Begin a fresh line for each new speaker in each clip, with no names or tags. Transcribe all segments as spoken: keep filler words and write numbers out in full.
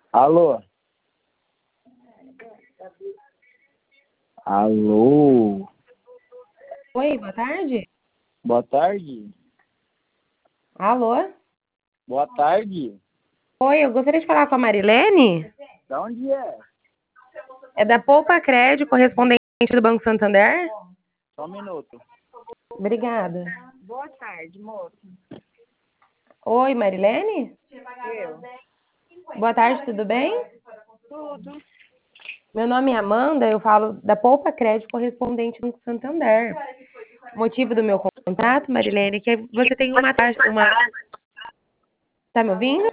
Alô? Alô?
Oi, boa tarde.
Boa tarde.
Alô?
Boa tarde.
Oi, eu gostaria de falar com a Marilene.
Da onde é?
É da Poupa Crédito, correspondente do Banco Santander?
Só um minuto.
Obrigada.
Boa tarde, moço.
Oi, Marilene?
Eu.
Boa tarde, tudo bem?
Tudo.
Meu nome é Amanda, eu falo da Poupa Crédito, correspondente do Banco Santander. O motivo do meu contato, Marilene, é que você tem uma taxa, uma... Tá me ouvindo?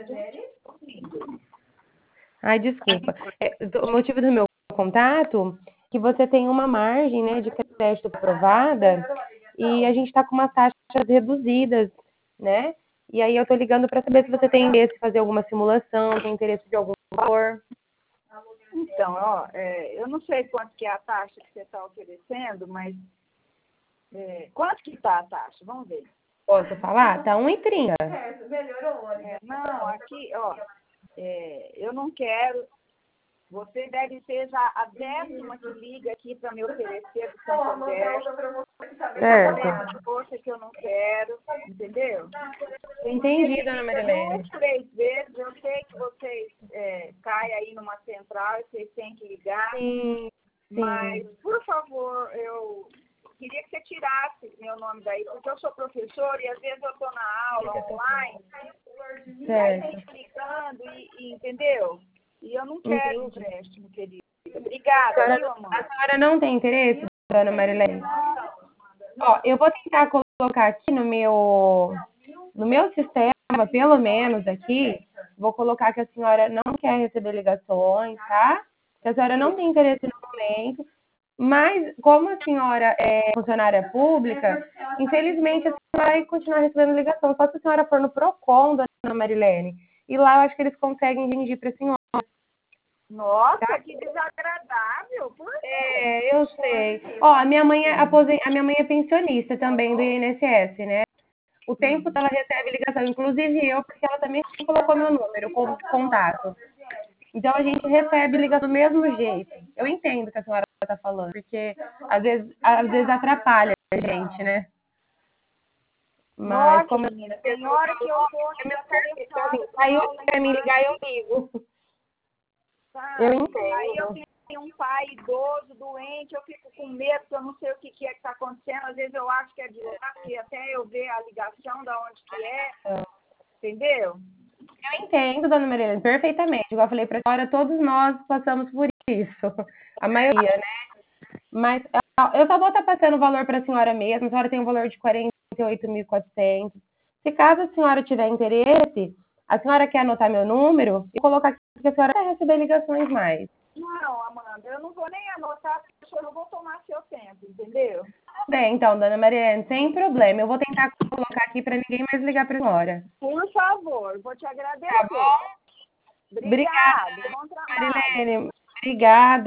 Ai, desculpa. É, o motivo do meu contato é que você tem uma margem, né, de crédito aprovada e a gente está com umas taxas reduzidas, né? E aí eu tô ligando para saber se você tem interesse em fazer alguma simulação, tem interesse de algum valor.
Então, ó, é, eu não sei quanto que é a taxa que você está oferecendo, mas é, quanto que está a taxa? Vamos ver.
Posso falar? Tá um e trinta.
É, não, aqui, ó, é, eu não quero. Você deve ser já a décima que liga aqui para me oferecer do Santander.
Certo.
Força que eu não quero, entendeu?
Entendi, dona Marilene.
Duas, três vezes, eu sei que vocês é, caem aí numa central e vocês têm que ligar.
Sim, sim.
Mas, por favor, eu queria que você tirasse meu nome daí, porque eu sou professora e às vezes eu estou na aula online, e aí
Certo.
fica ligando, e, e, entendeu? E eu não quero
Entendi.
empréstimo, querida. Obrigada,
A
viu,
senhora,
Amanda?
a senhora não tem interesse, dona Marilene? Ó, eu vou tentar colocar aqui no meu, no meu sistema, pelo menos aqui, vou colocar que a senhora não quer receber ligações, tá? Que a senhora não tem interesse no momento, mas como a senhora é funcionária pública, infelizmente a senhora vai continuar recebendo ligação, só se a senhora for no Procon, dona Marilene, e lá eu acho que eles conseguem dirigir para a senhora.
Nossa, que desagradável. Por quê?
É, eu sei. Ó, a minha mãe é aposen... a minha mãe é pensionista também do I N S S, né? O tempo que ela recebe ligação, inclusive eu, porque ela também colocou meu número, com contato. Então a gente recebe ligação do mesmo jeito. Eu entendo o que a senhora está falando, porque às vezes, às vezes atrapalha a gente, né? Mas
Nossa,
como
menina, tem hora que eu tô
é meu
já
perfil,
tarefada
assim,
com
aí eu
aula
para me ligar eu
online,
ligo.
sabe?
Eu
Aí eu
entendo.
tenho um pai idoso, doente, eu fico com medo, que eu não sei o que, que é que está acontecendo. Às vezes eu acho que é de lá, porque até eu ver a ligação da onde que é, entendeu?
Eu entendo, dona Marilene, perfeitamente. Igual eu falei para a senhora, todos nós passamos por isso. A maioria, né? Mas eu só vou estar passando o valor para a senhora mesmo. A senhora tem um valor de quarenta e oito mil e quatrocentos. Se caso a senhora tiver interesse, a senhora quer anotar meu número e colocar aqui que a senhora vai receber ligações mais.
Não, Amanda, eu não vou nem anotar, porque eu não vou tomar seu tempo, entendeu?
Tudo bem, então, dona Marilene, sem problema. Eu vou tentar colocar aqui para ninguém mais ligar para a senhora.
Por favor, vou te
Tá
agradecer.
bom?
Obrigada,
Obrigada,
bom trabalho.
Marilene. Obrigada.